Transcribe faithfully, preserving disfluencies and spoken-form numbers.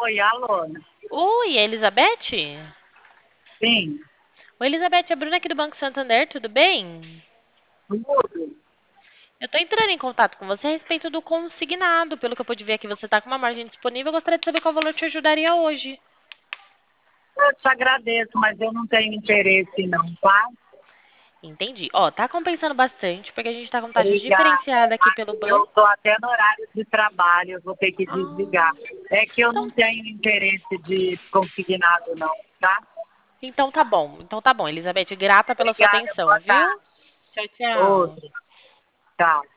Oi, alô? Oi, Elizabeth? Sim, Oi, Elizabeth, é a Bruna aqui do Banco Santander, tudo bem? tudo. Eu tô entrando em contato com você a respeito do consignado. Pelo que eu pude ver aqui, você tá com uma margem disponível. Eu gostaria de saber qual valor te ajudaria hoje. Eu te agradeço, mas eu não tenho interesse não, tá? Entendi. Ó, tá compensando bastante, porque a gente tá com taxa Obrigada. diferenciada aqui pelo Aqui eu banco. estou até no horário de trabalho, eu vou ter que desligar. Ah, É que eu não então, tenho interesse de consignado não, tá? então tá bom. Então tá bom, Elizabeth. Grata pela sua Obrigada, atenção, boa viu? tarde. Tchau, tchau. Outro, tchau.